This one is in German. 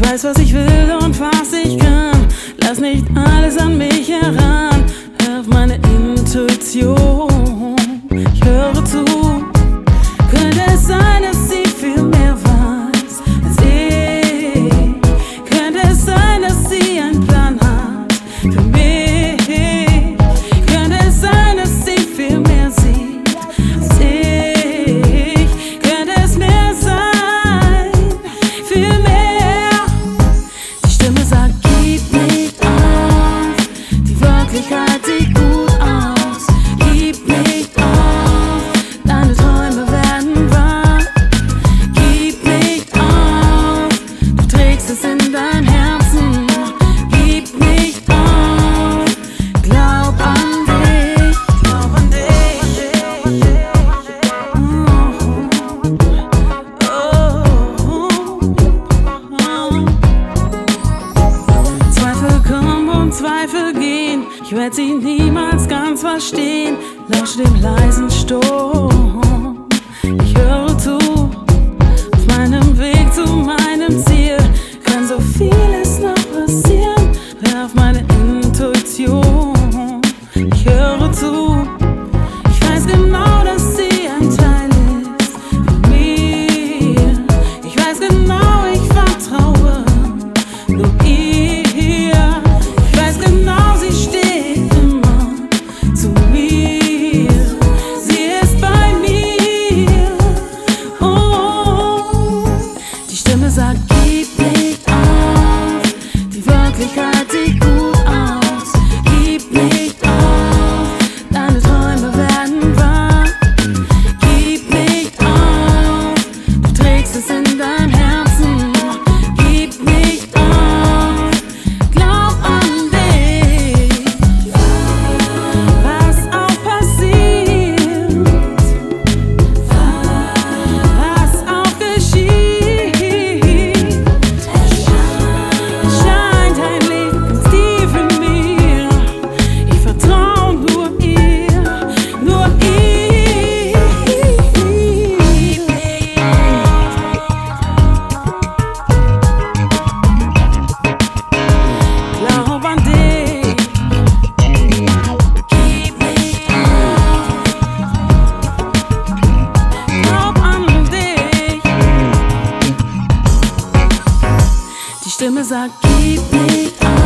weiß, was ich will und was ich kann. Lass nicht alles an mich heran. Hör auf meine Intuition. Ich höre zu. Könnte es sein, dass sie viel mehr weiß als ich? Könnte es sein, dass sie einen Plan hat für mich? Könnte es sein, dass sie viel mehr sieht als ich? Könnte es mehr sein, viel mehr? Die Stimme sagt, gib nicht auf. Die Wirklichkeit sieht gut aus. Gib nicht auf. Deine Träume werden wahr. Gib nicht auf. Du trägst es in deinem Herzen. Gib nicht auf. Glaub an dich. Glaub an dich. Zweifel kommen und Zweifel gehen. Ich werd sie niemals ganz verstehen. Lausch dem leisen Sturm. Ich höre zu. Auf meinem Weg zu meinem Ziel kann so vieles noch passieren. Hör auf meine Intuition. Ich höre zu. Ich weiß genau, dass sie ein Teil ist von mir. Ich weiß genau, ich vertraue nur ihr. Ich weiß genau, sie steht immer zu mir. Sie ist bei mir. Oh, die Stimme sagt, gib nicht auf. Die Wirklichkeit sieht gut aus. Gib nicht auf. Deine Träume werden wahr. Gib nicht auf. Du trägst es in deinem Herzen. Gib nicht auf. Glaub an dich. Was auch passiert, was auch geschieht, scheint ein Licht ganz tief in mir. Ich vertrau nur ihr, nur ihr. Glaub an dich. Gib nicht auf. Glaub an dich. Die Stimme sagt, gib nicht auf.